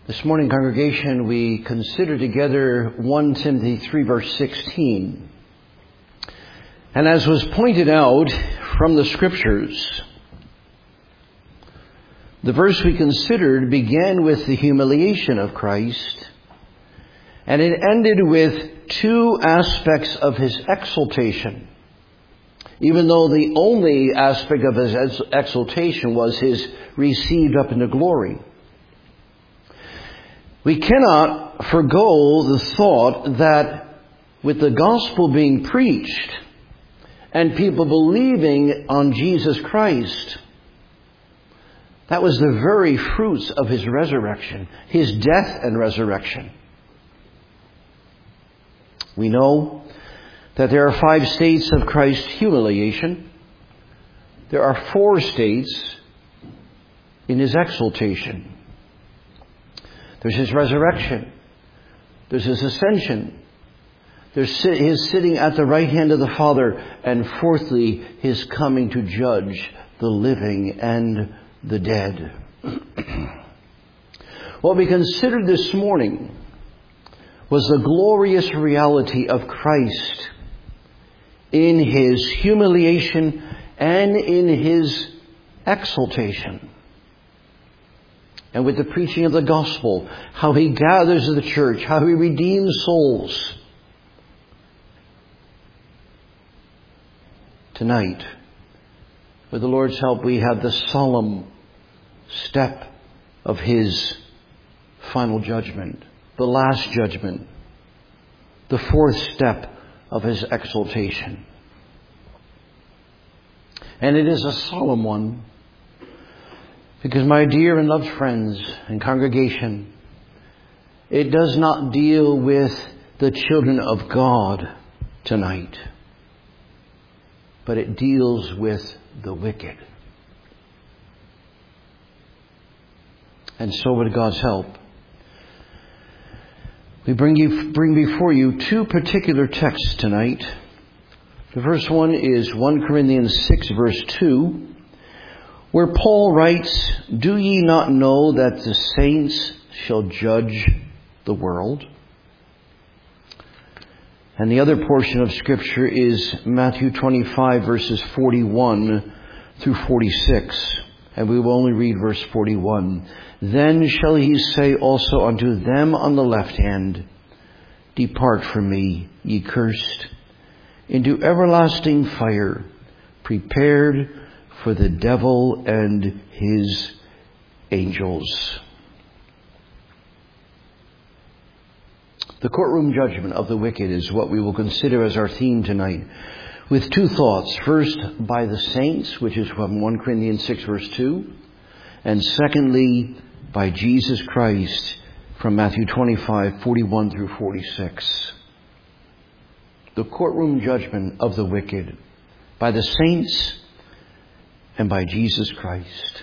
This morning, congregation, we consider together 1 Timothy 3 verse 16. And as was pointed out from the Scriptures, the verse we considered began with the humiliation of Christ, and it ended with two aspects of His exaltation, even though the only aspect of His exaltation was His received up into glory. We cannot forgo the thought that with the gospel being preached and people believing on Jesus Christ, that was the very fruits of His resurrection, His death and resurrection. We know that there are 5 states of Christ's humiliation. There are 4 states in His exaltation. There's His resurrection. There's His ascension. There's His sitting at the right hand of the Father. And fourthly, His coming to judge the living and the dead. What we considered this morning was the glorious reality of Christ in His humiliation and in His exaltation. And with the preaching of the gospel, how He gathers the church, how He redeems souls. Tonight, with the Lord's help, we have the solemn step of His final judgment, the last judgment, the 4th step of His exaltation. And it is a solemn one, because, my dear and loved friends and congregation, it does not deal with the children of God tonight, but it deals with the wicked. And so, with God's help, we bring before you 2 particular texts tonight. The first one is 1 Corinthians 6 verse 2, where Paul writes, "Do ye not know that the saints shall judge the world?" And the other portion of Scripture is Matthew 25 verses 41 through 46. And we will only read verse 41. "Then shall He say also unto them on the left hand, Depart from me, ye cursed, into everlasting fire, prepared for the devil and his angels." The courtroom judgment of the wicked is what we will consider as our theme tonight, with 2 thoughts. First, by the saints, which is from 1 Corinthians 6 verse 2. And secondly, by Jesus Christ, from Matthew 25, 41 through 46. The courtroom judgment of the wicked, by the saints and by Jesus Christ.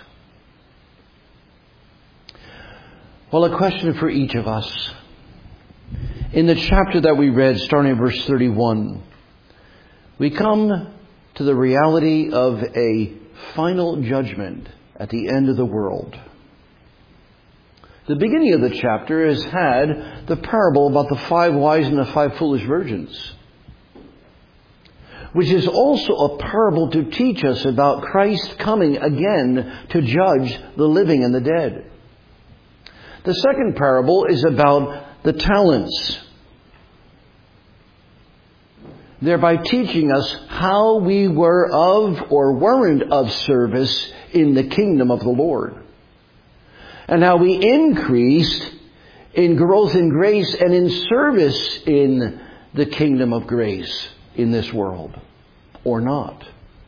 Well, a question for each of us. In the chapter that we read, starting at verse 31, we come to the reality of a final judgment at the end of the world. The beginning of the chapter has had the parable about the 5 wise and the 5 foolish virgins, which is also a parable to teach us about Christ coming again to judge the living and the dead. The second parable is about the talents, thereby teaching us how we were of or weren't of service in the kingdom of the Lord, and how we increased in growth in grace and in service in the kingdom of grace in this world, or not.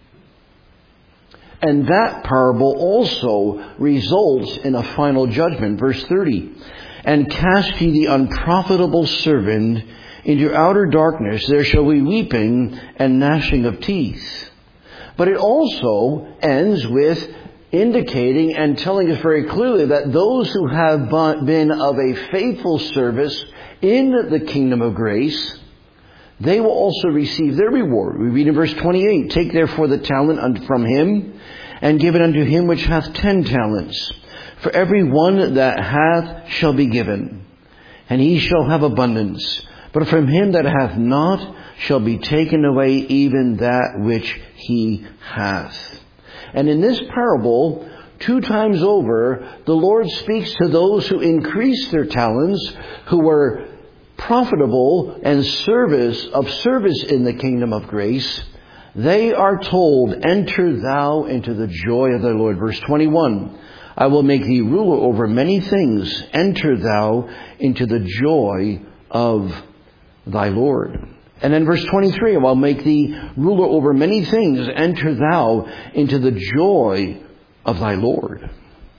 And that parable also results in a final judgment. Verse 30, "And cast ye the unprofitable servant into outer darkness, there shall be weeping and gnashing of teeth." But it also ends with indicating and telling us very clearly that those who have been of a faithful service in the kingdom of grace, they will also receive their reward. We read in verse 28, "Take therefore the talent from him, and give it unto him which hath 10 talents. For every one that hath shall be given, and he shall have abundance. But from him that hath not shall be taken away even that which he hath. And in this parable, 2 times over, the Lord speaks to those who increase their talents, who were profitable and service in the kingdom of grace. They are told, enter thou into the joy of thy Lord. Verse 21, I will make thee ruler over many things. Enter thou into the joy of thy Lord. And then verse 23, I will make thee ruler over many things. Enter thou into the joy of thy Lord.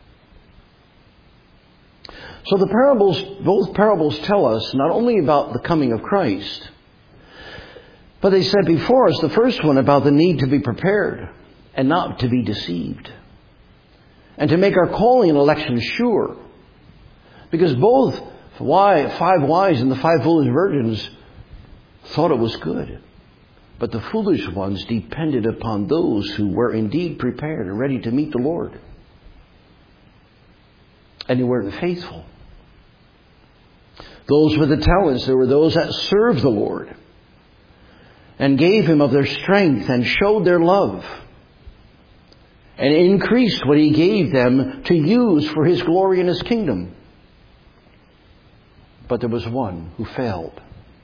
So both parables tell us not only about the coming of Christ, but they said before us, the first one about the need to be prepared and not to be deceived. And to make our calling and election sure. Because both 5 wise and the 5 foolish virgins thought it was good. But the foolish ones depended upon those who were indeed prepared and ready to meet the Lord. And they weren't faithful. Those with the talents, there were those that served the Lord and gave Him of their strength and showed their love and increased what He gave them to use for His glory and His kingdom. But there was one who failed.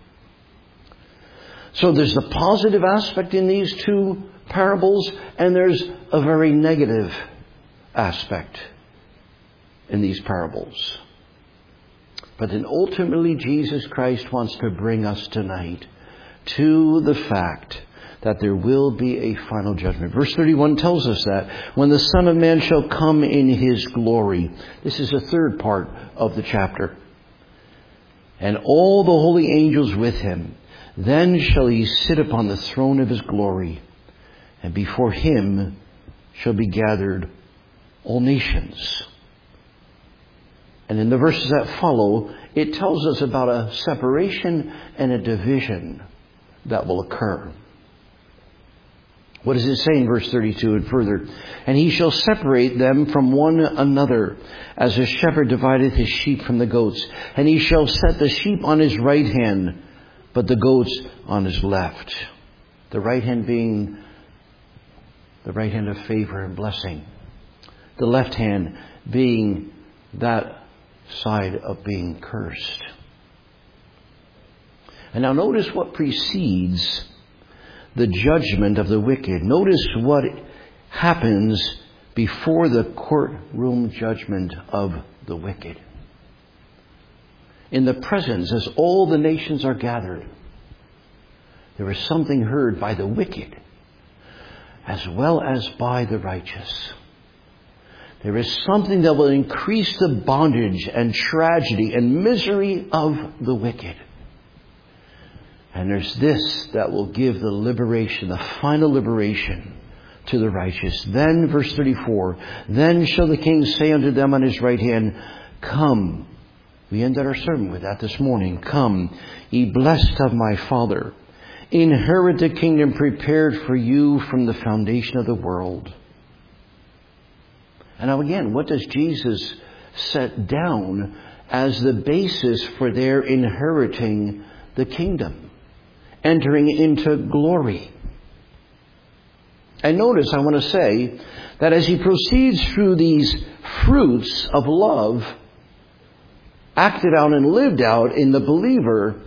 So there's a positive aspect in these 2 parables, and there's a very negative aspect in these parables. But then ultimately Jesus Christ wants to bring us tonight to the fact that there will be a final judgment. Verse 31 tells us that when the Son of Man shall come in His glory. This is the 3rd part of the chapter. And all the holy angels with Him. Then shall He sit upon the throne of His glory. And before Him shall be gathered all nations. And in the verses that follow, it tells us about a separation and a division that will occur. What does it say in verse 32 and further? And He shall separate them from one another, as a shepherd divideth his sheep from the goats. And He shall set the sheep on His right hand, but the goats on His left. The right hand being the right hand of favor and blessing. The left hand being that side of being cursed. And now notice what precedes the judgment of the wicked. Notice what happens before the courtroom judgment of the wicked. In the presence, as all the nations are gathered, there is something heard by the wicked as well as by the righteous. There is something that will increase the bondage and tragedy and misery of the wicked. And there's this that will give the liberation, the final liberation to the righteous. Then, verse 34, then shall the King say unto them on His right hand, come. We ended our sermon with that this morning. Come, ye blessed of my Father. Inherit the kingdom prepared for you from the foundation of the world. And now again, what does Jesus set down as the basis for their inheriting the kingdom? Entering into glory. And notice, I want to say, that as He proceeds through these fruits of love, acted out and lived out in the believer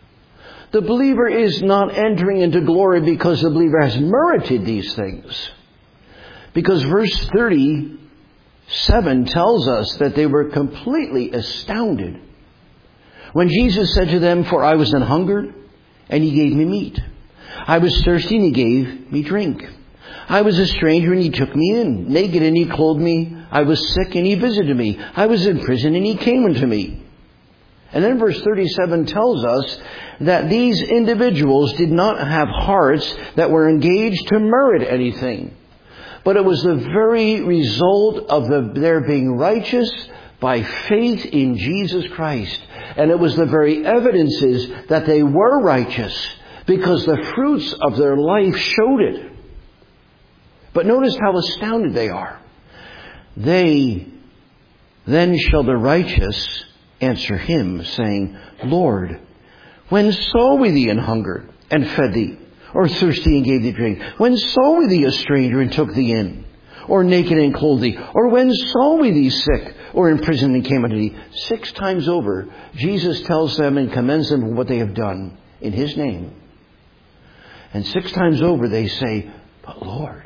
is not entering into glory because the believer has merited these things. Because verse 37 tells us that they were completely astounded when Jesus said to them, for I was an hungered, and He gave me meat. I was thirsty, and He gave me drink. I was a stranger, and He took me in. Naked, and He clothed me. I was sick, and He visited me. I was in prison, and He came unto me. And then verse 37 tells us that these individuals did not have hearts that were engaged to merit anything. But it was the very result of their being righteous by faith in Jesus Christ. And it was the very evidences that they were righteous because the fruits of their life showed it. But notice how astounded they are. They Then shall the righteous answer him, saying, Lord, when saw we thee an hungered and fed thee, or thirsty and gave thee drink? When saw we thee a stranger and took thee in, or naked and clothed thee? Or when saw we thee sick, or in prison and came unto thee? 6 times over, Jesus tells them and commends them for what they have done in His name. And 6 times over they say, but Lord,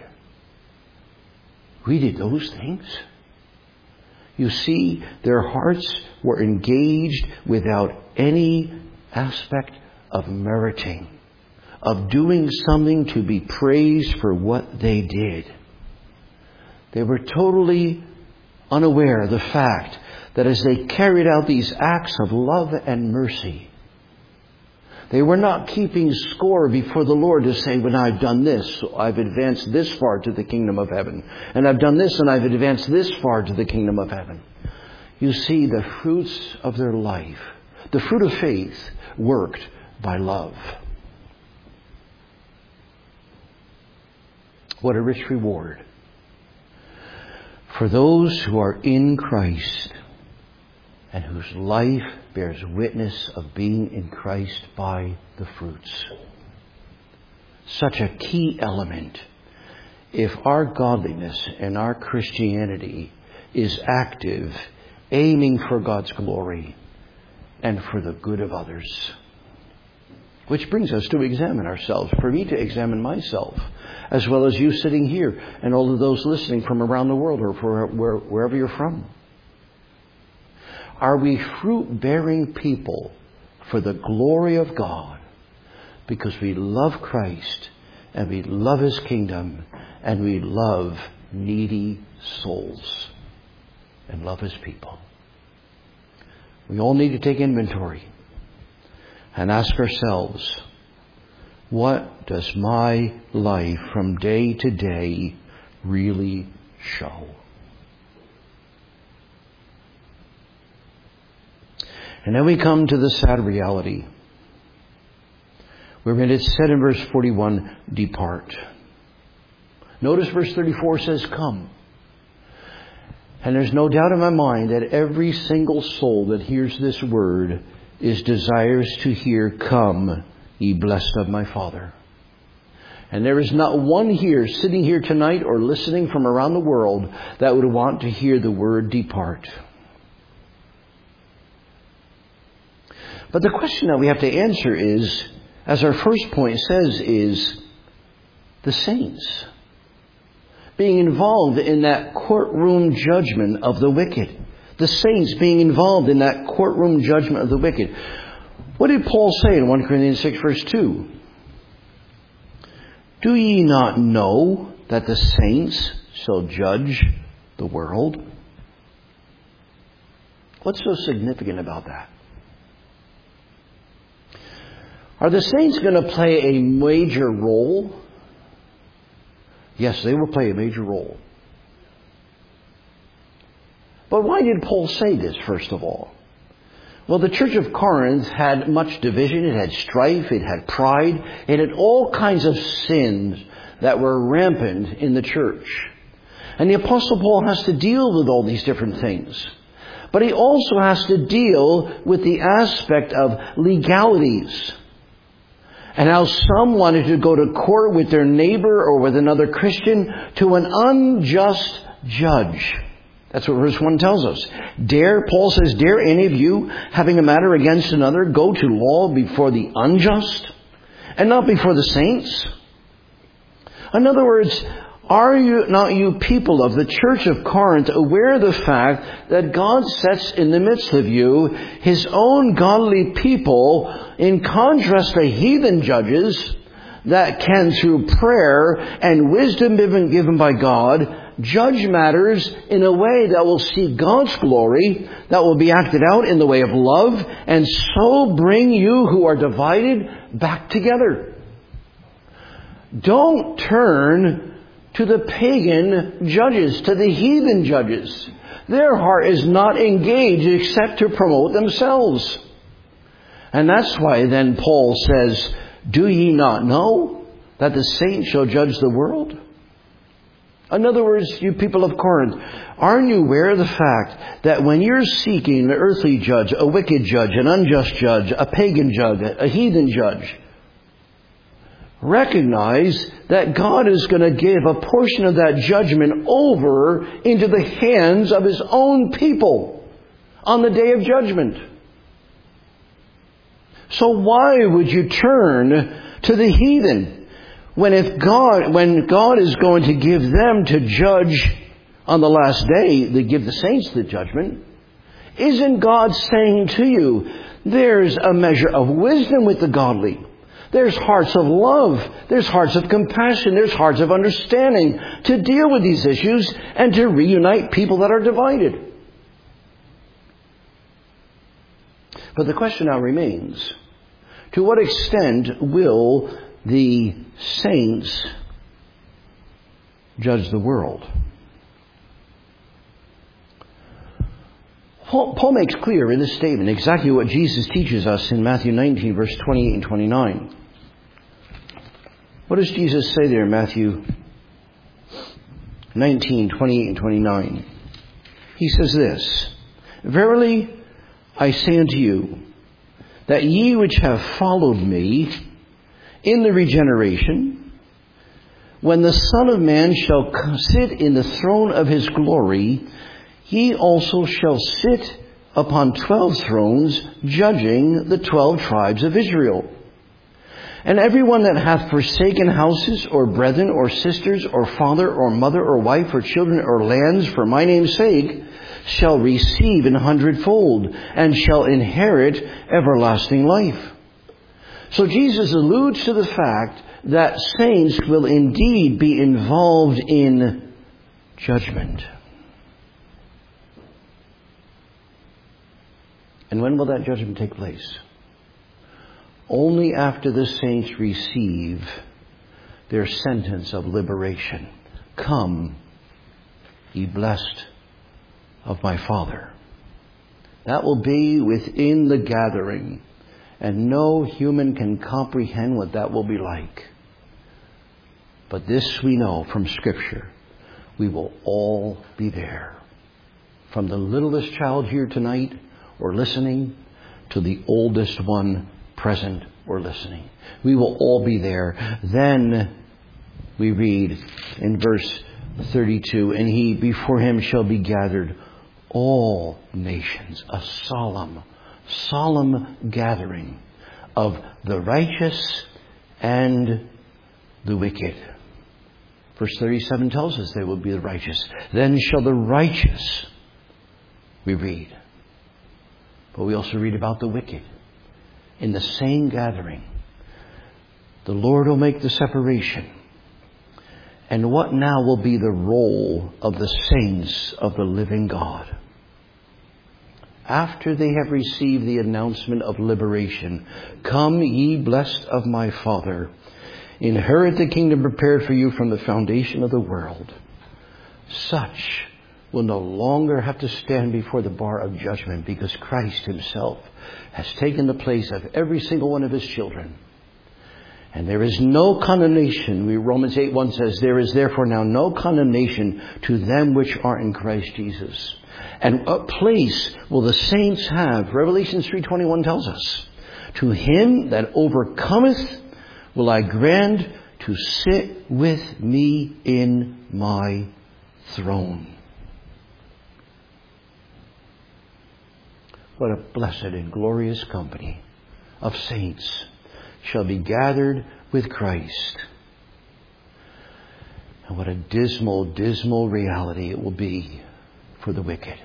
we did those things. You see, their hearts were engaged without any aspect of meriting, of doing something to be praised for what they did. They were totally unaware of the fact that as they carried out these acts of love and mercy, they were not keeping score before the Lord to say, when I've done this, I've advanced this far to the kingdom of heaven. And I've done this and I've advanced this far to the kingdom of heaven. You see, the fruits of their life, the fruit of faith, worked by love. What a rich reward for those who are in Christ and whose life bears witness of being in Christ by the fruits. Such a key element. If our godliness and our Christianity is active, aiming for God's glory and for the good of others. Which brings us to examine ourselves. For me to examine myself, as well as you sitting here and all of those listening from around the world or wherever you're from. Are we fruit-bearing people for the glory of God because we love Christ and we love His kingdom and we love needy souls and love His people? We all need to take inventory and ask ourselves, what does my life from day to day really show? And then we come to the sad reality, wherein it's said in verse 41, depart. Notice verse 34 says, come. And there's no doubt in my mind that every single soul that hears this word is desirous to hear, come, ye blessed of my Father. And there is not one here, sitting here tonight or listening from around the world, that would want to hear the word depart. But the question that we have to answer is, as our first point says, is the saints being involved in that courtroom judgment of the wicked. The saints being involved in that courtroom judgment of the wicked. What did Paul say in 1 Corinthians 6 verse 2? Do ye not know that the saints shall judge the world? What's so significant about that? Are the saints going to play a major role? Yes, they will play a major role. But why did Paul say this, first of all? Well, the church of Corinth had much division. It had strife. It had pride. It had all kinds of sins that were rampant in the church. And the Apostle Paul has to deal with all these different things. But he also has to deal with the aspect of legalities. And how some wanted to go to court with their neighbor or with another Christian to an unjust judge. That's what verse 1 tells us. Paul says, dare any of you, having a matter against another, go to law before the unjust and not before the saints? In other words, are you people of the church of Corinth aware of the fact that God sets in the midst of you His own godly people in contrast to heathen judges that can, through prayer and wisdom given by God, judge matters in a way that will see God's glory, that will be acted out in the way of love, and so bring you who are divided back together. Don't turn to the pagan judges, to the heathen judges. Their heart is not engaged except to promote themselves. And that's why then Paul says, do ye not know that the saints shall judge the world? In other words, you people of Corinth, aren't you aware of the fact that when you're seeking an earthly judge, a wicked judge, an unjust judge, a pagan judge, a heathen judge, recognize that God is going to give a portion of that judgment over into the hands of His own people on the day of judgment. So why would you turn to the heathen when God is going to give them to judge on the last day, to give the saints the judgment? Isn't God saying to you, there's a measure of wisdom with the godly? There's hearts of love. There's hearts of compassion. There's hearts of understanding to deal with these issues and to reunite people that are divided. But the question now remains, to what extent will the saints judge the world? Paul makes clear in this statement exactly what Jesus teaches us in Matthew 19, verse 28 and 29. What does Jesus say there in Matthew 19, 28 and 29? He says this, "Verily I say unto you, that ye which have followed me in the regeneration, when the Son of Man shall sit in the throne of His glory, ye also shall sit upon 12 thrones, judging the 12 tribes of Israel. And everyone that hath forsaken houses, or brethren, or sisters, or father, or mother, or wife, or children, or lands, for my name's sake, shall receive 100-fold, and shall inherit everlasting life." So Jesus alludes to the fact that saints will indeed be involved in judgment. And when will that judgment take place? Only after the saints receive their sentence of liberation. "Come, ye blessed of my Father." That will be within the gathering, and no human can comprehend what that will be like. But this we know from Scripture, we will all be there. From the littlest child here tonight or listening to the oldest one present or listening. We will all be there. Then we read in verse 32, "And he before him shall be gathered all nations." A solemn gathering of the righteous and the wicked. Verse 37 tells us they will be the righteous. "Then shall the righteous," we read. But we also read about the wicked. In the same gathering, the Lord will make the separation. And what now will be the role of the saints of the living God? After they have received the announcement of liberation, "Come, ye blessed of my Father, inherit the kingdom prepared for you from the foundation of the world," such will no longer have to stand before the bar of judgment, because Christ Himself has taken the place of every single one of His children. And there is no condemnation. Romans 8:1 says, "There is therefore now no condemnation to them which are in Christ Jesus." And what place will the saints have? Revelation 3:21 tells us, "To him that overcometh will I grant to sit with me in my throne." What a blessed and glorious company of saints shall be gathered with Christ. And what a dismal, dismal reality it will be for the wicked.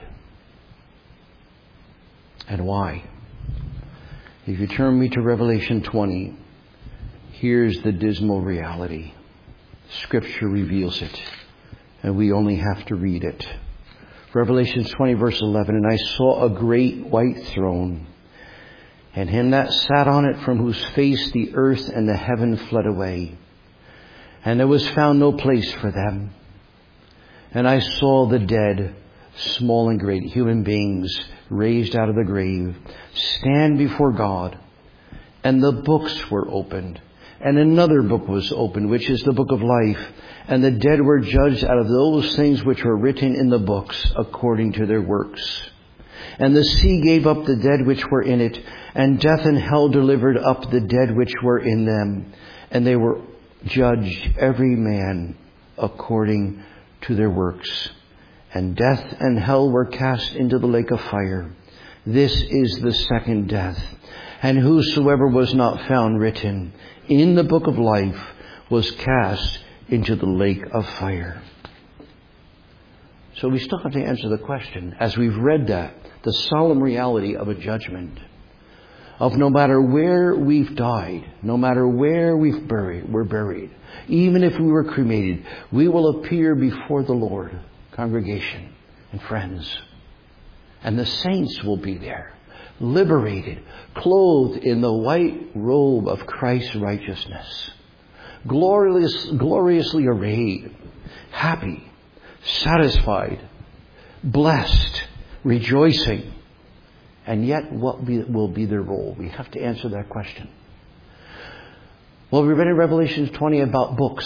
And why? If you turn me to Revelation 20, here's the dismal reality. Scripture reveals it, and we only have to read it. Revelation 20, verse 11, "And I saw a great white throne, and him that sat on it, from whose face the earth and the heaven fled away. And there was found no place for them. And I saw the dead, small and great, human beings raised out of the grave, stand before God. And the books were opened. And another book was opened, which is the book of life. And the dead were judged out of those things which were written in the books according to their works. And the sea gave up the dead which were in it, and death and hell delivered up the dead which were in them. And they were judged every man according to their works. And death and hell were cast into the lake of fire. This is the second death. And whosoever was not found written in the book of life was cast into the lake of fire. So we still have to answer the question, as we've read that, the solemn reality of a judgment. Of no matter where we've died, no matter where we're buried, even if we were cremated, we will appear before the Lord, congregation and friends. And the saints will be there, liberated, clothed in the white robe of Christ's righteousness, gloriously arrayed, happy, satisfied, blessed, rejoicing. And yet, what will be their role? We have to answer that question. Well, we read in Revelation 20 about books.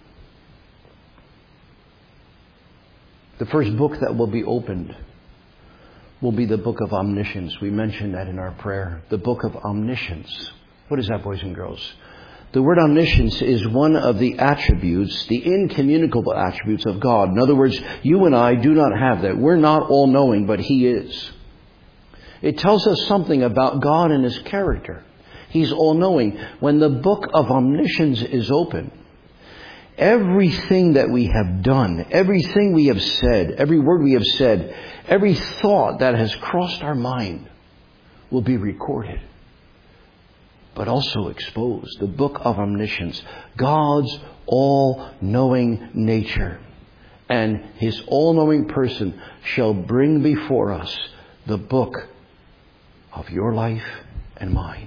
The first book that will be opened will be the book of omniscience. We mentioned that in our prayer. The book of omniscience. What is that, boys and girls? The word omniscience is one of the attributes, the incommunicable attributes of God. In other words, you and I do not have that. We're not all-knowing, but He is. It tells us something about God and His character. He's all-knowing. When the book of omniscience is open, everything that we have done, everything we have said, every word we have said, every thought that has crossed our mind will be recorded, but also exposed. The book of omniscience, God's all-knowing nature, and His all-knowing person shall bring before us the book of your life and mine.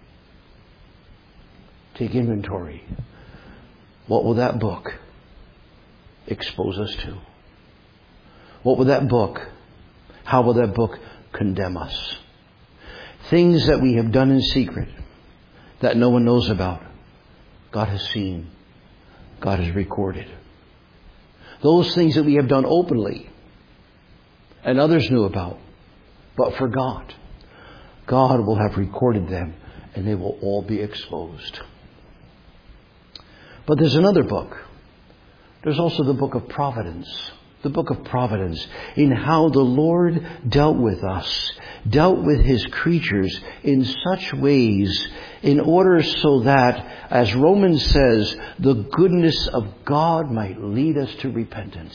Take inventory. What will that book expose us to? What will that book, how will that book condemn us? Things that we have done in secret that no one knows about, God has seen, God has recorded. Those things that we have done openly and others knew about but forgot, God will have recorded them and they will all be exposed. But there's another book. There's also the book of providence. The book of providence, in how the Lord dealt with us, dealt with His creatures in such ways in order so that, as Romans says, the goodness of God might lead us to repentance.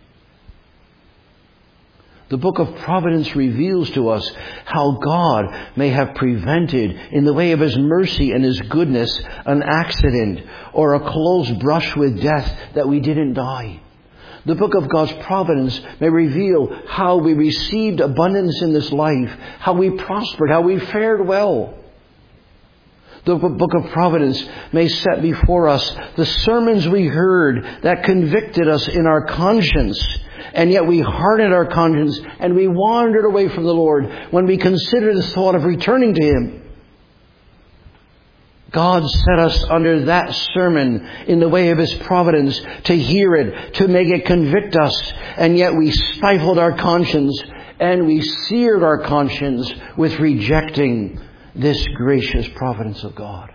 The book of providence reveals to us how God may have prevented, in the way of His mercy and His goodness, an accident or a close brush with death that we didn't die. The book of God's providence may reveal how we received abundance in this life, how we prospered, how we fared well. The book of providence may set before us the sermons we heard that convicted us in our conscience, and yet we hardened our conscience and we wandered away from the Lord when we considered the thought of returning to Him. God set us under that sermon in the way of His providence to hear it, to make it convict us, and yet we stifled our conscience and we seared our conscience with rejecting this gracious providence of God.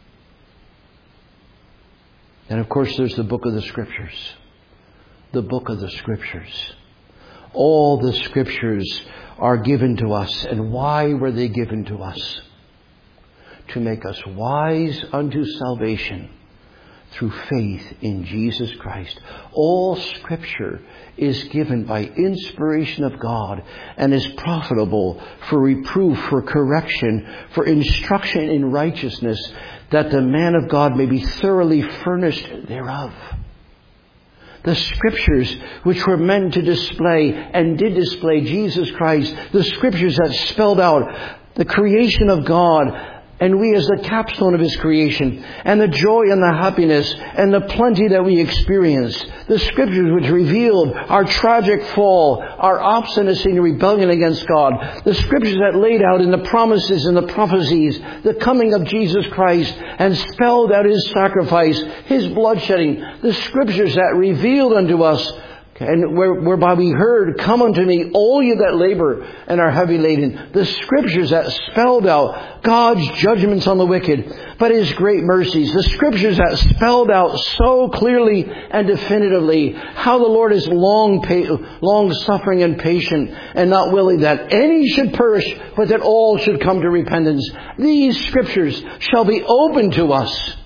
And of course there's the book of the Scriptures. The book of the Scriptures. All the Scriptures are given to us. And why were they given to us? To make us wise unto salvation through faith in Jesus Christ. All Scripture is given by inspiration of God and is profitable for reproof, for correction, for instruction in righteousness, that the man of God may be thoroughly furnished thereof. The Scriptures which were meant to display and did display Jesus Christ, the Scriptures that spelled out the creation of God, and we as the capstone of His creation, and the joy and the happiness and the plenty that we experience. The Scriptures which revealed our tragic fall, our obstinacy and rebellion against God. The Scriptures that laid out in the promises and the prophecies the coming of Jesus Christ and spelled out His sacrifice, His bloodshedding. The Scriptures that revealed unto us, and whereby we heard, "Come unto me, all you that labor and are heavy laden." The Scriptures that spelled out God's judgments on the wicked, but His great mercies. The Scriptures that spelled out so clearly and definitively how the Lord is long-suffering and patient, and not willing that any should perish, but that all should come to repentance. These Scriptures shall be open to us,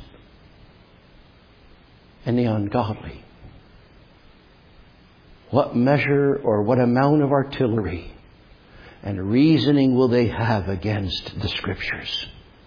and the ungodly, what measure or what amount of artillery and reasoning will they have against the Scriptures?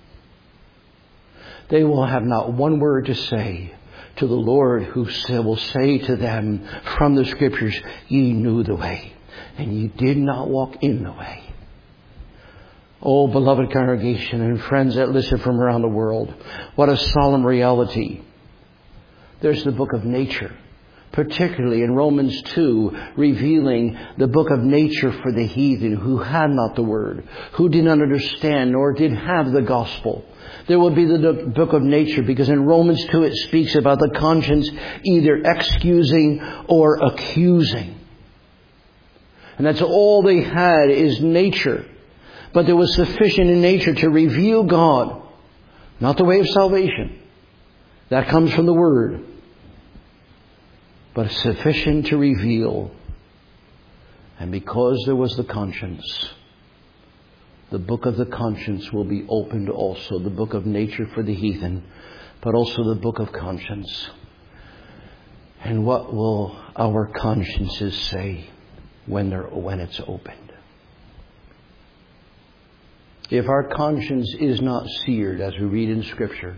They will have not one word to say to the Lord, who will say to them from the Scriptures, "Ye knew the way, and ye did not walk in the way." Oh, beloved congregation and friends that listen from around the world, what a solemn reality. There's the book of nature, particularly in Romans 2, revealing the book of nature for the heathen who had not the Word, who did not understand nor did have the gospel. There will be the book of nature, because in Romans 2 it speaks about the conscience either excusing or accusing. And that's all they had is nature. But there was sufficient in nature to reveal God, not the way of salvation. That comes from the Word. But sufficient to reveal. And because there was the conscience, the book of the conscience will be opened also. The book of nature for the heathen, but also the book of conscience. And what will our consciences say when it's opened? If our conscience is not seared, as we read in Scripture,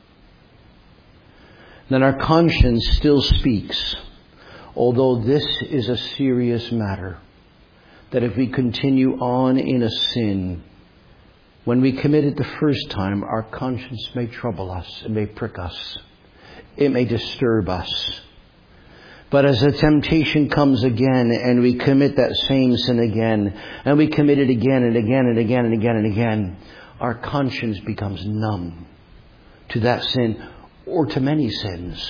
then our conscience still speaks. Although this is a serious matter, that if we continue on in a sin, when we commit it the first time, our conscience may trouble us. It may prick us. It may disturb us. But as the temptation comes again and we commit that same sin again, and we commit it again and again and again and again and again, our conscience becomes numb to that sin, or to many sins.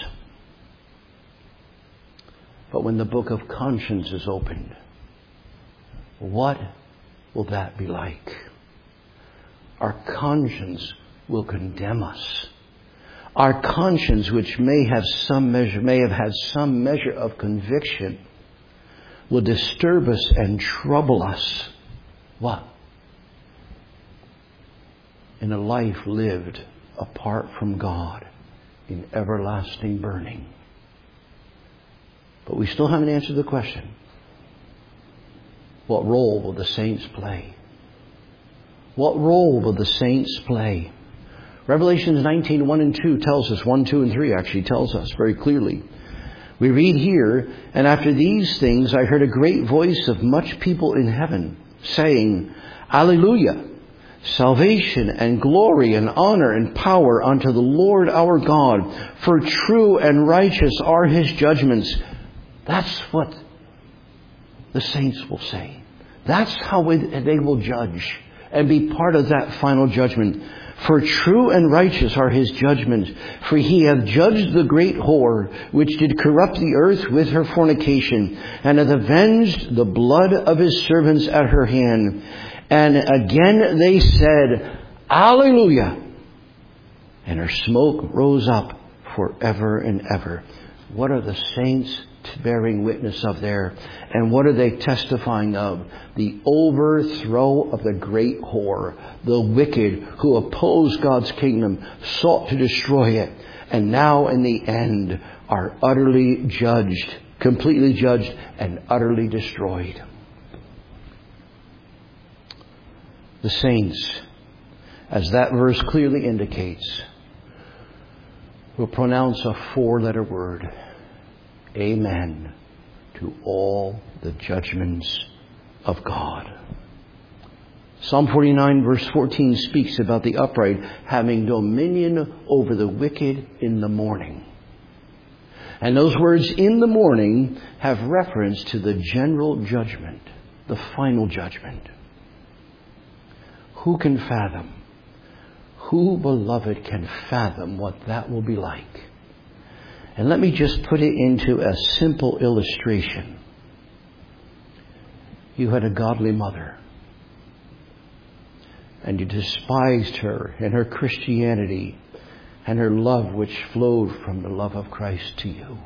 But when the book of conscience is opened, what will that be like? Our conscience will condemn us. Our conscience, which may have had some measure of conviction, will disturb us and trouble us. What? In a life lived apart from God, in everlasting burning. But we still haven't answered the question. What role will the saints play? What role will the saints play? Revelations 19, 1 and 2 tells us, 1, 2, and 3 actually tells us very clearly. We read here, "And after these things I heard a great voice of much people in heaven, saying, Alleluia! Salvation and glory and honor and power unto the Lord our God, for true and righteous are His judgments." That's what the saints will say. That's how they will judge and be part of that final judgment. "For true and righteous are His judgments, for He hath judged the great whore, which did corrupt the earth with her fornication, and hath avenged the blood of His servants at her hand. And again they said, Alleluia! And her smoke rose up forever and ever." What are the saints bearing witness of there? And what are they testifying of? The overthrow of the great whore. The wicked who opposed God's kingdom, sought to destroy it, and now in the end are utterly judged, completely judged and utterly destroyed. The saints, as that verse clearly indicates, will pronounce a 4-letter word. Amen to all the judgments of God. Psalm 49 verse 14 speaks about the upright having dominion over the wicked in the morning. And those words, in the morning, have reference to the general judgment, the final judgment. Who can fathom? Who, beloved, can fathom what that will be like? And let me just put it into a simple illustration. You had a godly mother, and you despised her and her Christianity and her love which flowed from the love of Christ to you.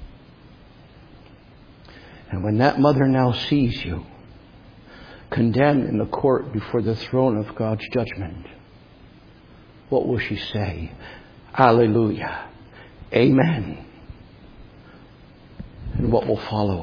And when that mother now sees you condemned in the court before the throne of God's judgment, what will she say? Alleluia. Amen. And what will follow?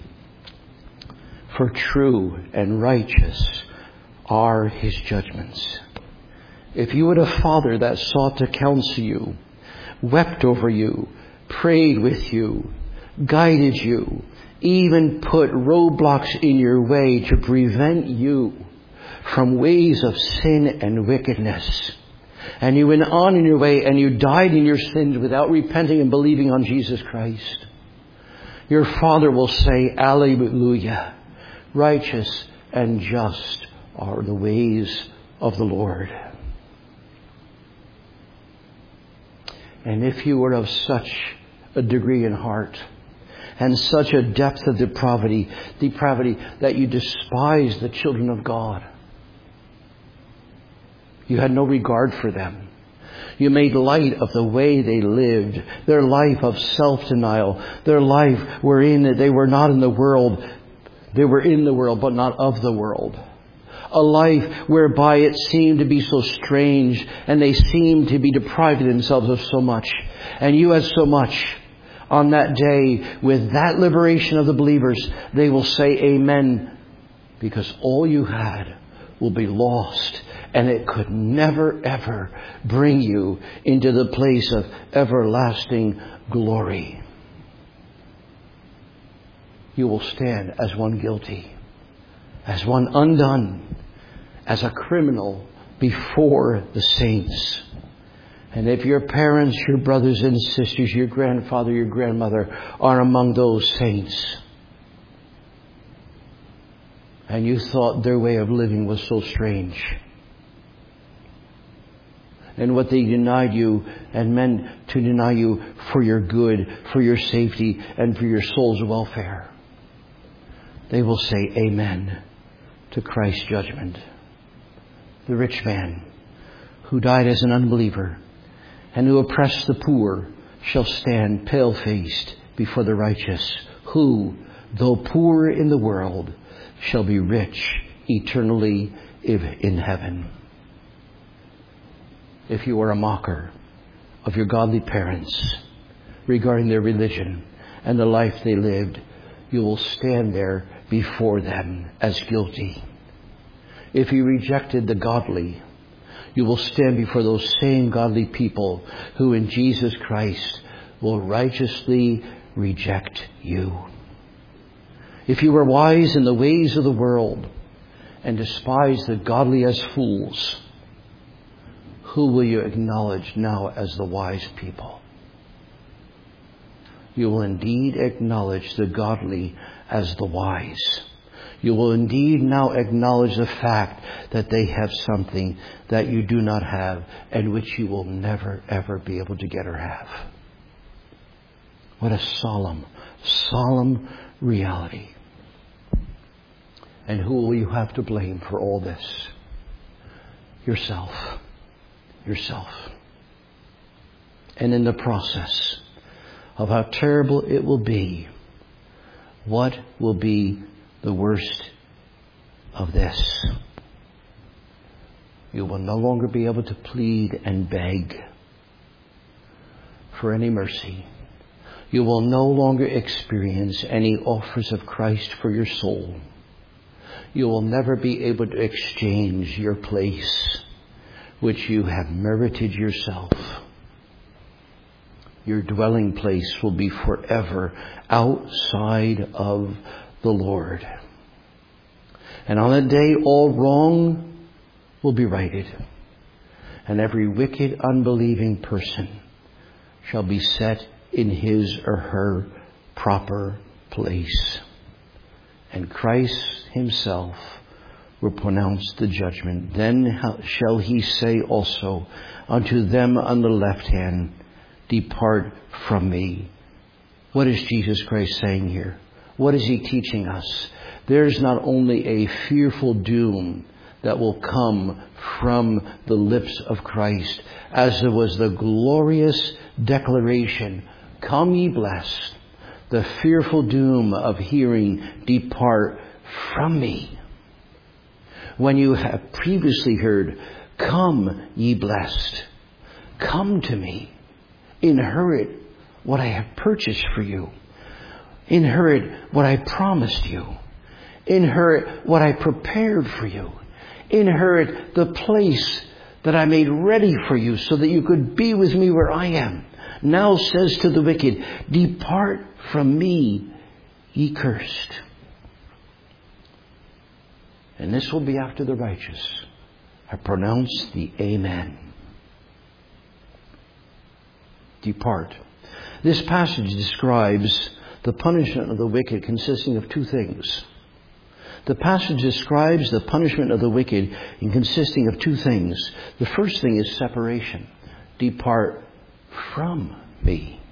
For true and righteous are His judgments. If you had a father that sought to counsel you, wept over you, prayed with you, guided you, even put roadblocks in your way to prevent you from ways of sin and wickedness, and you went on in your way and you died in your sins without repenting and believing on Jesus Christ, your Father will say, Alleluia, righteous and just are the ways of the Lord. And if you were of such a degree in heart and such a depth of depravity that you despised the children of God, you had no regard for them. You made light of the way they lived, their life of self-denial, their life wherein they were not in the world, they were in the world but not of the world. A life whereby it seemed to be so strange and they seemed to be depriving themselves of so much. And you had so much. On that day, with that liberation of the believers, they will say amen, because all you had will be lost, and it could never ever bring you into the place of everlasting glory. You will stand as one guilty, as one undone, as a criminal before the saints. And if your parents, your brothers and sisters, your grandfather, your grandmother are among those saints, and you thought their way of living was so strange, and what they denied you and meant to deny you for your good, for your safety, and for your soul's welfare, they will say amen to Christ's judgment. The rich man who died as an unbeliever and who oppressed the poor shall stand pale-faced before the righteous, who, though poor in the world, shall be rich eternally in heaven. If you are a mocker of your godly parents regarding their religion and the life they lived, you will stand there before them as guilty. If you rejected the godly, you will stand before those same godly people who in Jesus Christ will righteously reject you. If you were wise in the ways of the world and despised the godly as fools, who will you acknowledge now as the wise people? You will indeed acknowledge the godly as the wise. You will indeed now acknowledge the fact that they have something that you do not have and which you will never, ever be able to get or have. What a solemn, solemn reality. And who will you have to blame for all this? Yourself. Yourself. And in the process of how terrible it will be, what will be the worst of this? You will no longer be able to plead and beg for any mercy. You will no longer experience any offers of Christ for your soul. You will never be able to exchange your place, which you have merited yourself. Your dwelling place will be forever outside of the Lord. And on the day all wrong will be righted, and every wicked, unbelieving person shall be set in his or her proper place. And Christ himself will pronounce the judgment. Then shall he say also unto them on the left hand, Depart from me. What is Jesus Christ saying here? What is he teaching us? There's not only a fearful doom that will come from the lips of Christ, as there was the glorious declaration, Come ye blessed, the fearful doom of hearing, Depart from me. When you have previously heard, Come ye blessed, come to me, inherit what I have purchased for you, inherit what I promised you, inherit what I prepared for you, inherit the place that I made ready for you so that you could be with me where I am. Now says to the wicked, Depart from me, ye cursed. And this will be after the righteous have pronounced the Amen. Depart. This passage describes the punishment of the wicked consisting of two things. The passage describes the punishment of the wicked in consisting of two things. The first thing is separation. Depart from me.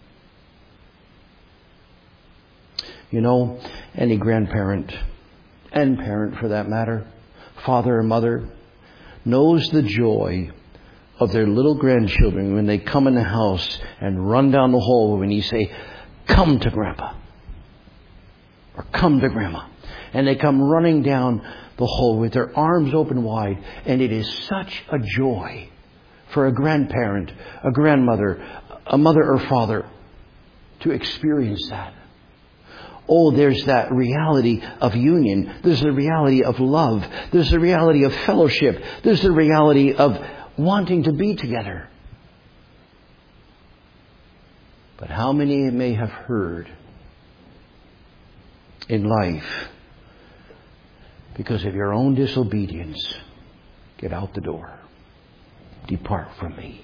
You know, any grandparent, and parent for that matter, father or mother, knows the joy of their little grandchildren when they come in the house and run down the hall when you say, Come to Grandpa, or come to Grandma. And they come running down the hall with their arms open wide. And it is such a joy for a grandparent, a grandmother, a mother or father to experience that. Oh, there's that reality of union. There's the reality of love. There's the reality of fellowship. There's the reality of wanting to be together. But how many may have heard in life, because of your own disobedience, get out the door. Depart from me.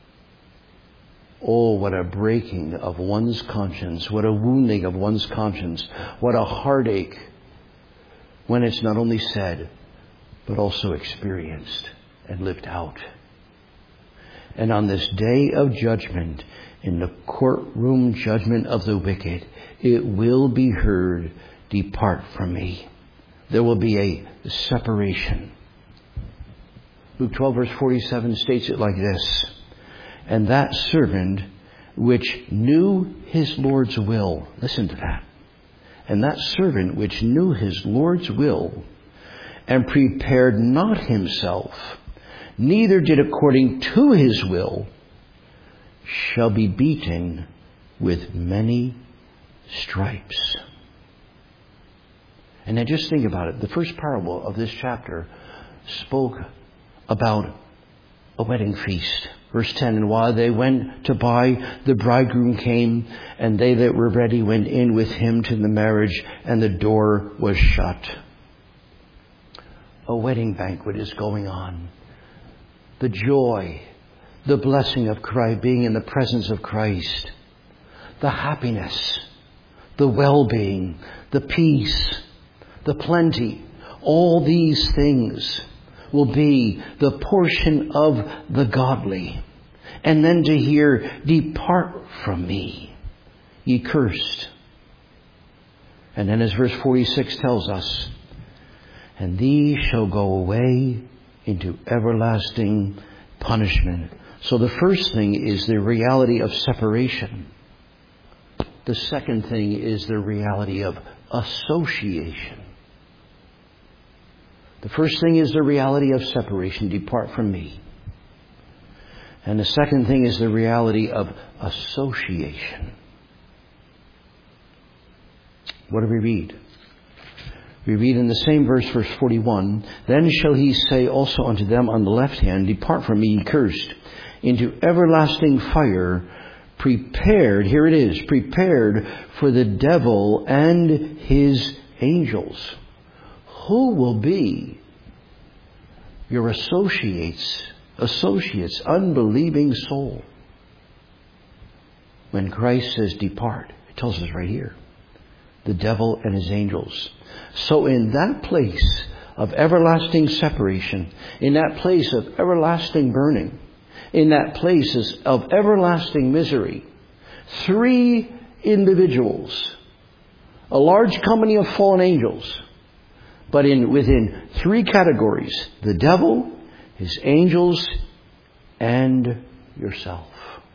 Oh, what a breaking of one's conscience. What a wounding of one's conscience. What a heartache when it's not only said, but also experienced and lived out. And on this day of judgment, in the courtroom judgment of the wicked, it will be heard, Depart from me. There will be a separation. Luke 12 verse 47 states it like this. And that servant which knew his Lord's will. Listen to that. And that servant which knew his Lord's will and prepared not himself, neither did according to his will, shall be beaten with many stripes. And now just think about it. The first parable of this chapter spoke about a wedding feast. Verse 10, and while they went to buy, the bridegroom came, and they that were ready went in with him to the marriage, and the door was shut. A wedding banquet is going on. The joy, the blessing of Christ, being in the presence of Christ, the happiness, the well-being, the peace, the plenty, all these things will be the portion of the godly. And then to hear, Depart from me, ye cursed. And then as verse 46 tells us, and these shall go away into everlasting punishment. So the first thing is the reality of separation. The second thing is the reality of association. The first thing is the reality of separation. Depart from me. And the second thing is the reality of association. What do we read? We read in the same verse 41, Then shall he say also unto them on the left hand, Depart from me, ye cursed, into everlasting fire, prepared, here it is, prepared for the devil and his angels. Who will be your associates, unbelieving soul. When Christ says depart, it tells us right here, the devil and his angels. So in that place of everlasting separation, in that place of everlasting burning, in that place of everlasting misery, 3 individuals, a large company of fallen angels, but within 3 categories: the devil, his angels, and yourself.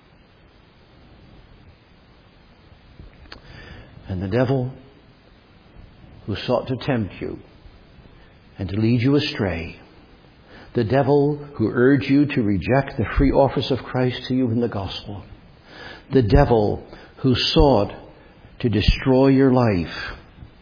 And the devil, who sought to tempt you and to lead you astray, the devil who urged you to reject the free offers of Christ to you in the gospel, the devil who sought to destroy your life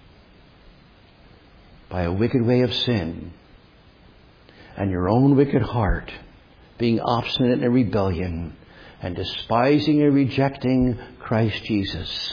by a wicked way of sin and your own wicked heart, being obstinate in rebellion and despising and rejecting Christ Jesus,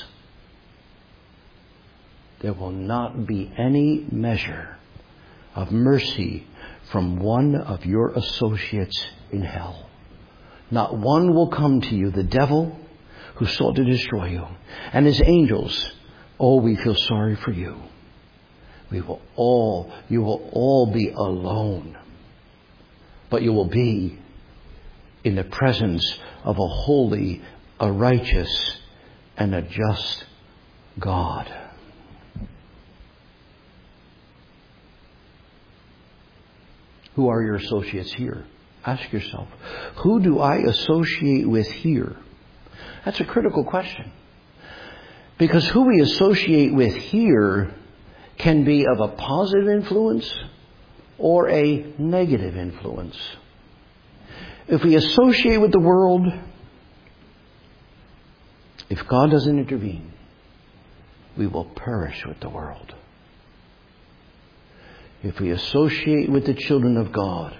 there will not be any measure of mercy from one of your associates in hell. Not one will come to you. The devil who sought to destroy you, and his angels, oh, we feel sorry for you. You will all be alone. But you will be in the presence of a holy, a righteous, and a just God. Who are your associates here? Ask yourself, who do I associate with here? That's a critical question. Because who we associate with here can be of a positive influence or a negative influence. If we associate with the world, if God doesn't intervene, we will perish with the world. If we associate with the children of God,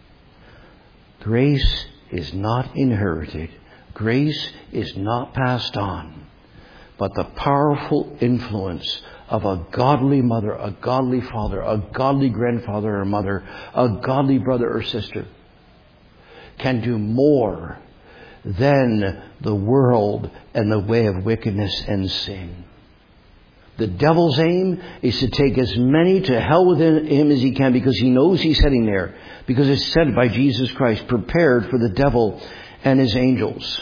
grace is not inherited. Grace is not passed on. But the powerful influence of a godly mother, a godly father, a godly grandfather or mother, a godly brother or sister can do more than the world and the way of wickedness and sin. The devil's aim is to take as many to hell within him as he can, because he knows he's heading there. Because it's said by Jesus Christ, prepared for the devil and his angels.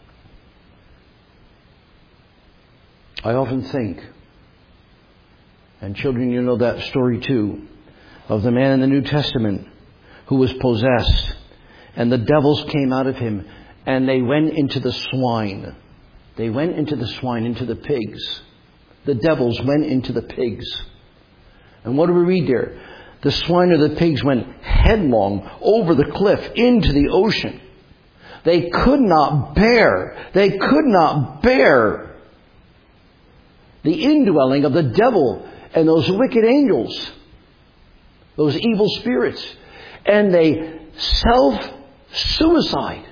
I often think, and children, you know that story too, of the man in the New Testament who was possessed, and the devils came out of him, and they went into the swine. They went into the swine, into the pigs. The devils went into the pigs. And what do we read there? The swine or the pigs went headlong over the cliff into the ocean. They could not bear the indwelling of the devil and those wicked angels, those evil spirits. And they self-suicided.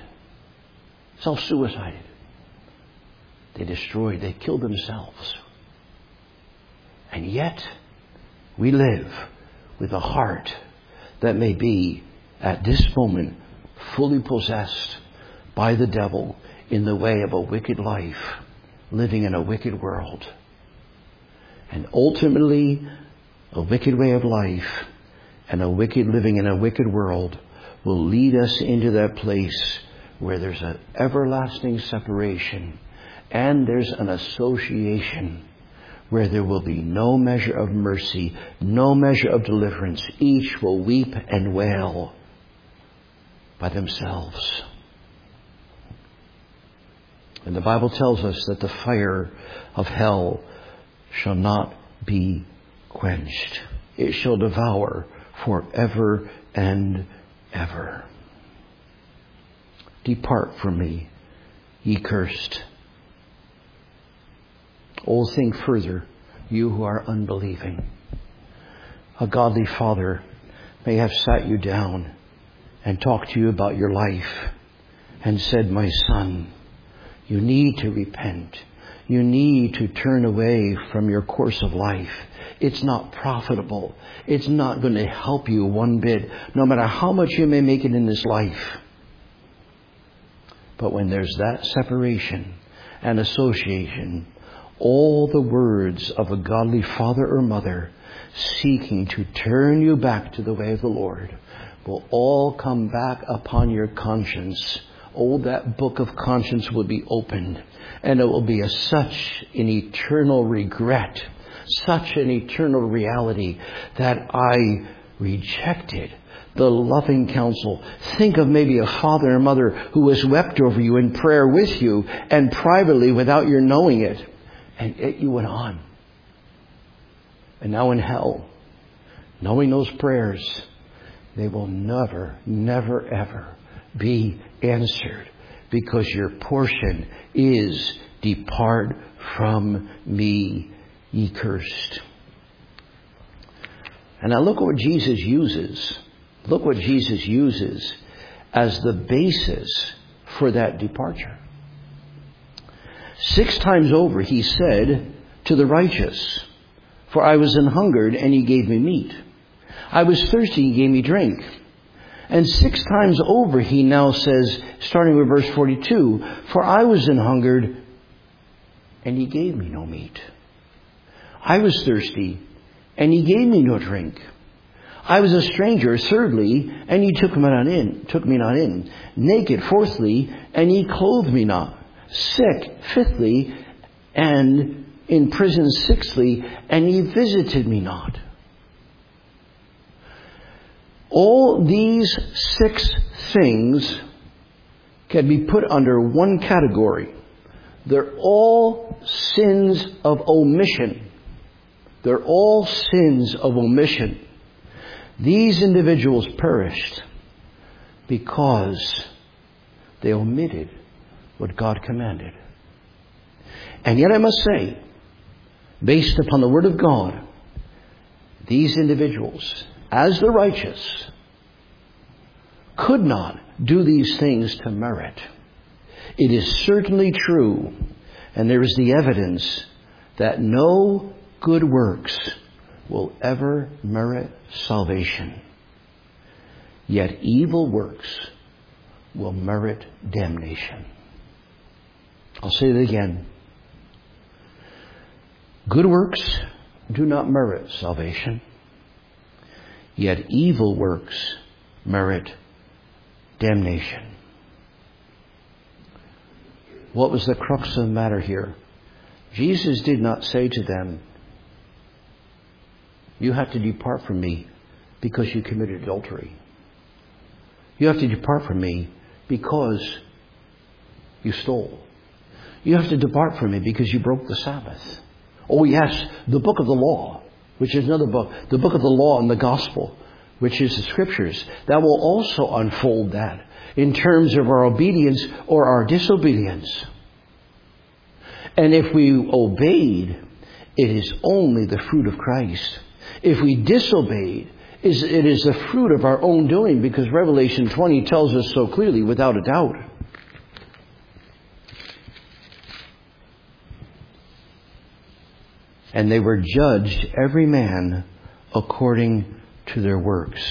They destroyed, they killed themselves. And yet, we live with a heart that may be, at this moment, fully possessed by the devil in the way of a wicked life, living in a wicked world. And ultimately, a wicked way of life and a wicked living in a wicked world will lead us into that place where there's an everlasting separation and there's an association where there will be no measure of mercy, no measure of deliverance. Each will weep and wail by themselves. And the Bible tells us that the fire of hell shall not be quenched. It shall devour forever and ever. Depart from me, ye cursed. Oh, think further, you who are unbelieving. A godly father may have sat you down and talked to you about your life and said, my son, you need to repent. You need to turn away from your course of life. It's not profitable. It's not going to help you one bit, no matter how much you may make it in this life. But when there's that separation and association, all the words of a godly father or mother seeking to turn you back to the way of the Lord will all come back upon your conscience. Oh, that book of conscience will be opened, and it will be such an eternal regret, such an eternal reality that I rejected the loving counsel. Think of maybe a father or mother who has wept over you in prayer with you and privately without your knowing it. And yet you went on. And now in hell, knowing those prayers, they will never, never, ever be answered, because your portion is, depart from me, ye cursed. And now look at what Jesus uses. Look what Jesus uses as the basis for that departure. 6 times over he said to the righteous, for I was an hungered, and he gave me meat. I was thirsty, he gave me drink. And 6 times over he now says, starting with verse 42, for I was an hungered, and he gave me no meat. I was thirsty, and he gave me no drink. I was a stranger, thirdly, and ye took me not in. Naked, fourthly, and ye clothed me not. Sick, fifthly, and in prison, sixthly, and ye visited me not. All these 6 things can be put under one category. They're all sins of omission. They're all sins of omission. These individuals perished because they omitted what God commanded. And yet I must say, based upon the Word of God, these individuals, as the righteous, could not do these things to merit. It is certainly true, and there is the evidence, that no good works will ever merit salvation. Yet evil works will merit damnation. I'll say it again. Good works do not merit salvation. Yet evil works merit damnation. What was the crux of the matter here? Jesus did not say to them, you have to depart from me because you committed adultery. You have to depart from me because you stole. You have to depart from me because you broke the Sabbath. Oh yes, the book of the law, which is another book, the book of the law and the gospel, which is the scriptures, that will also unfold that in terms of our obedience or our disobedience. And if we obeyed, it is only the fruit of Christ. If we disobeyed, it is the fruit of our own doing, because Revelation 20 tells us so clearly, without a doubt. And they were judged, every man according to their works.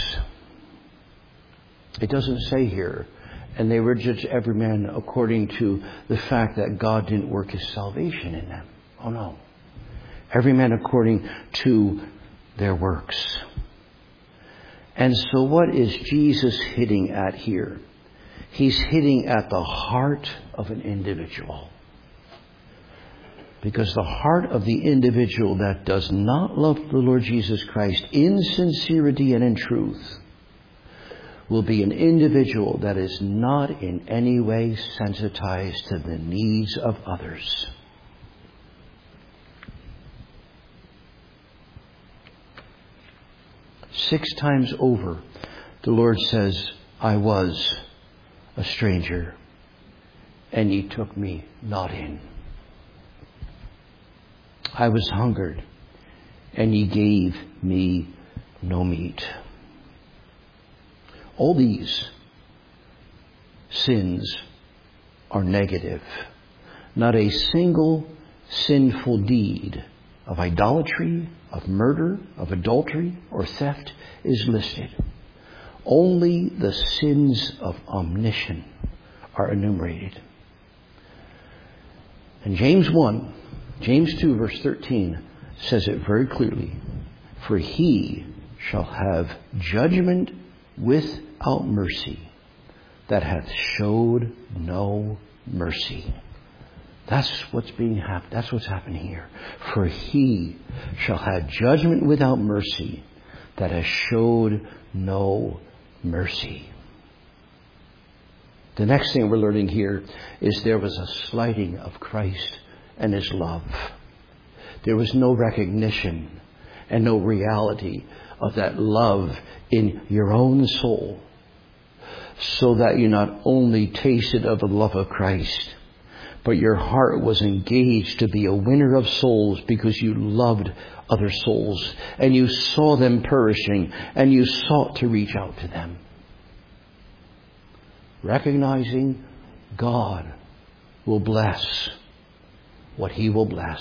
It doesn't say here, and they were judged, every man according to the fact that God didn't work His salvation in them. Oh no. Every man according to their works. And so what is Jesus hitting at here? He's hitting at the heart of an individual. Because the heart of the individual that does not love the Lord Jesus Christ in sincerity and in truth will be an individual that is not in any way sensitized to the needs of others. Six times over, the Lord says, I was a stranger, and ye took me not in. I was hungered, and ye gave me no meat. All these sins are negative. Not a single sinful deed of idolatry, of murder, of adultery, or theft is listed. Only the sins of omission are enumerated. And James 2 verse 13 says it very clearly. For he shall have judgment without mercy that hath showed no mercy. That's what's happening here. For he shall have judgment without mercy that has showed no mercy. The next thing we're learning here is there was a slighting of Christ and His love. There was no recognition and no reality of that love in your own soul, so that you not only tasted of the love of Christ, but your heart was engaged to be a winner of souls because you loved other souls and you saw them perishing and you sought to reach out to them. Recognizing God will bless what He will bless.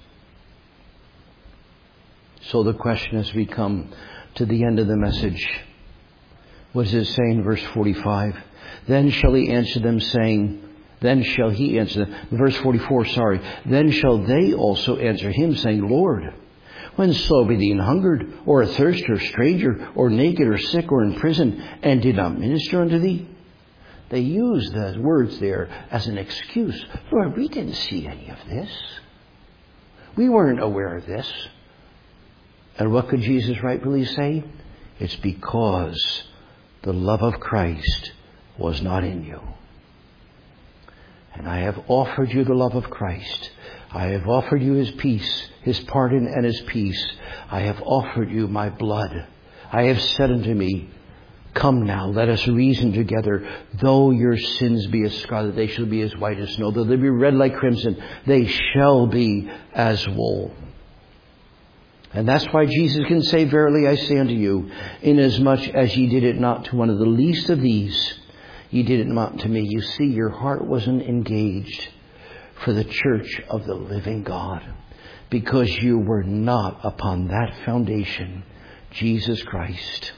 So the question as we come to the end of the message, what does it say in verse 45? Then shall he answer them saying, then shall he answer them. Verse 44, sorry. Then shall they also answer him saying, Lord, when saw we thee an hungered, or athirst, or stranger, or naked, or sick, or in prison, and did not minister unto thee? They use the words there as an excuse. Lord, we didn't see any of this. We weren't aware of this. And what could Jesus rightfully say? It's because the love of Christ was not in you. And I have offered you the love of Christ. I have offered you His peace, His pardon and His peace. I have offered you my blood. I have said unto me, come now, let us reason together. Though your sins be as scarlet, they shall be as white as snow. Though they be red like crimson, they shall be as wool. And that's why Jesus can say, verily I say unto you, inasmuch as ye did it not to one of the least of these, ye did it not to me. You see, your heart wasn't engaged for the church of the living God, because you were not upon that foundation, Jesus Christ.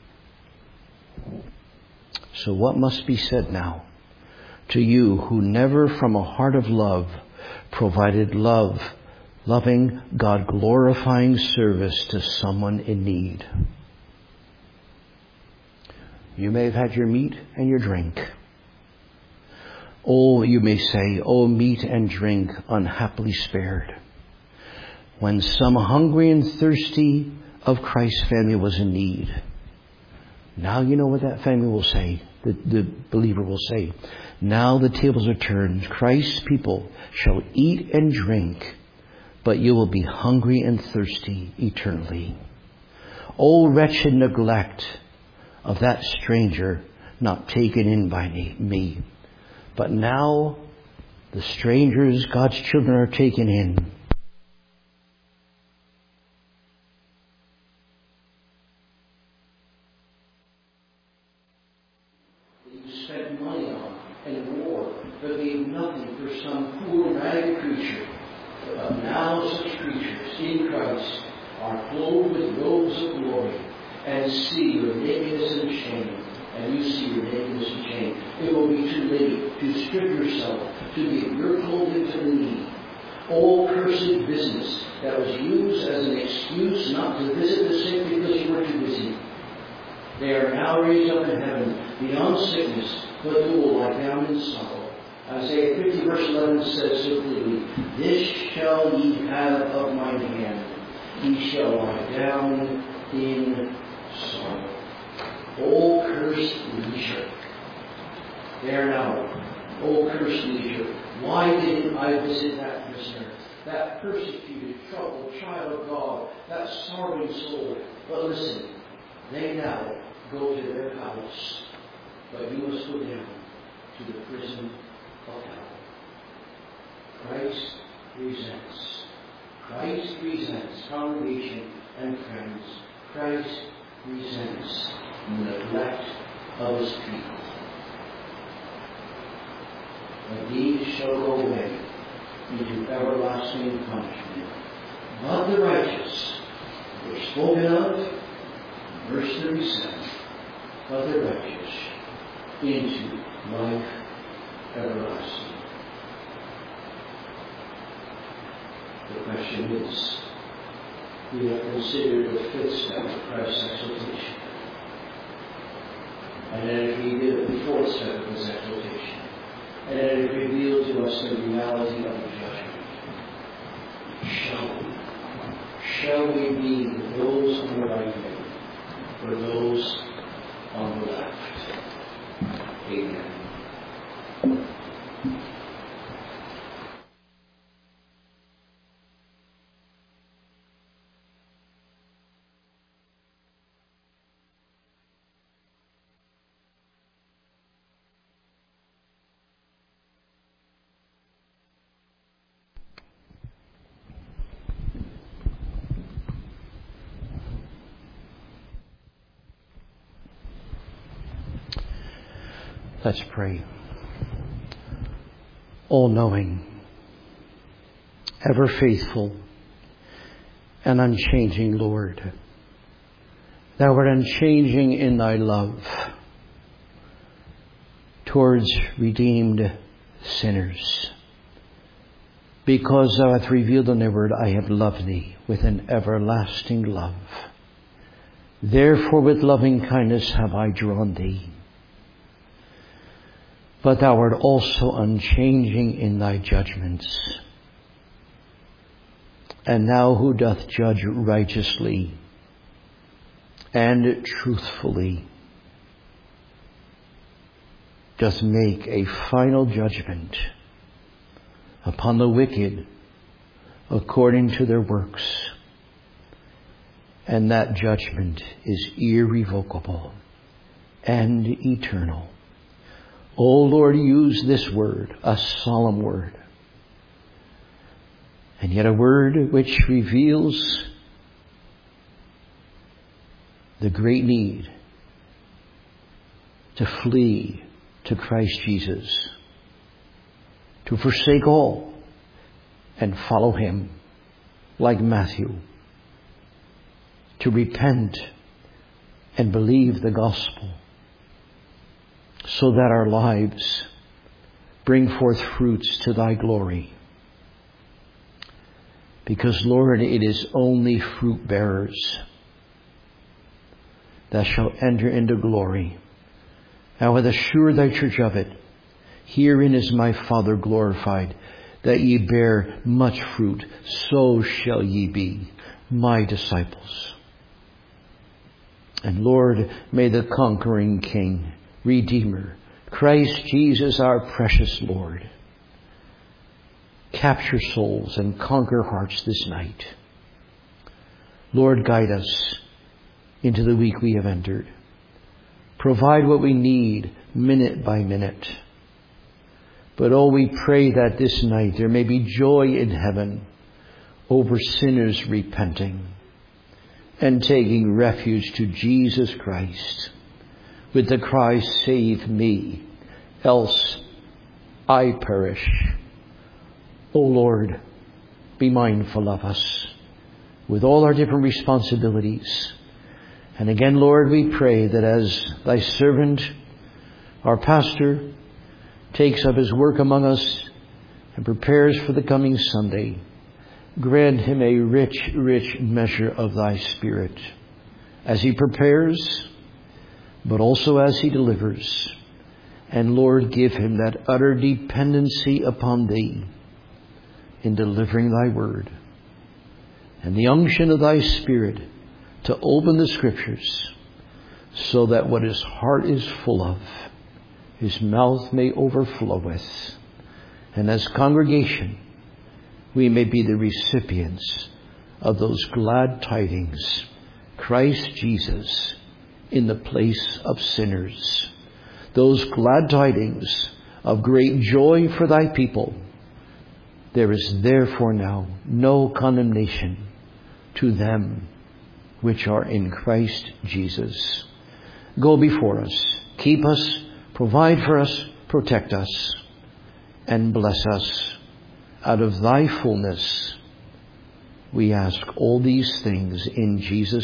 So what must be said now to you who never from a heart of love provided loving, God-glorifying service to someone in need? You may have had your meat and your drink. Oh, you may say, oh, meat and drink unhappily spared. When some hungry and thirsty of Christ's family was in need. Now you know what that family will say, the believer will say. Now the tables are turned. Christ's people shall eat and drink, but you will be hungry and thirsty eternally. O wretched neglect of that stranger not taken in by me. But now the strangers, God's children, are taken in. You spent money on and war, but gave nothing for some poor ragged creature. But now such creatures in Christ are clothed with robes of glory, and see your nakedness and shame. And you see your nakedness and shame. It will be too late to strip yourself, to give your clothing to the needy. All cursed business that was used as an excuse not to visit the sick because you were too busy. They are now raised up in heaven beyond sickness, but who will lie down in sorrow. Isaiah 50 verse 11 says so clearly, this shall ye have of mine hand. Ye shall lie down in sorrow. O cursed leisure. There now. O cursed leisure. Why didn't I visit that prisoner? That persecuted, troubled child of God. That sorrowing soul. But listen, they now go to their palace. But you must go down to the prison of hell. Christ resents. Christ resents, congregation and friends. Christ resents neglect of His people. But these shall go away into everlasting punishment. But the righteous were spoken of, verse 37, but the righteous into life everlasting. The question is, we have considered the fifth step of Christ's exaltation. And then it revealed the fourth step of his exaltation. And then it revealed to us the reality of the judgment. Shall we be those on the right hand or those on the left? Amen. Let's pray. All-knowing, ever faithful, and unchanging Lord, Thou art unchanging in Thy love towards redeemed sinners. Because Thou hast revealed in Thy word, I have loved Thee with an everlasting love. Therefore with loving kindness have I drawn Thee. But Thou art also unchanging in Thy judgments. And Thou who doth judge righteously and truthfully doth make a final judgment upon the wicked according to their works. And that judgment is irrevocable and eternal. O Lord, use this word, a solemn word, and yet a word which reveals the great need to flee to Christ Jesus, to forsake all and follow Him like Matthew, to repent and believe the gospel, so that our lives bring forth fruits to Thy glory. Because, Lord, it is only fruit bearers that shall enter into glory. Thou hast assured Thy church of it. Herein is my Father glorified, that ye bear much fruit, so shall ye be my disciples. And Lord, may the conquering King, Redeemer, Christ Jesus, our precious Lord, capture souls and conquer hearts this night. Lord, guide us into the week we have entered. Provide what we need minute by minute. But oh, we pray that this night there may be joy in heaven over sinners repenting and taking refuge to Jesus Christ with the cry, save me, else I perish. O Lord, be mindful of us with all our different responsibilities. And again, Lord, we pray that as Thy servant, our pastor, takes up his work among us and prepares for the coming Sunday, grant him a rich, rich measure of Thy Spirit as he prepares, but also as he delivers. And Lord, give him that utter dependency upon Thee in delivering Thy word, and the unction of Thy Spirit to open the Scriptures, so that what his heart is full of, his mouth may overflow with. And as congregation, we may be the recipients of those glad tidings, Christ Jesus in the place of sinners. Those glad tidings of great joy for Thy people. There is therefore now no condemnation to them which are in Christ Jesus. Go before us, keep us, provide for us, protect us, and bless us out of thy fullness. We ask all these things in Jesus'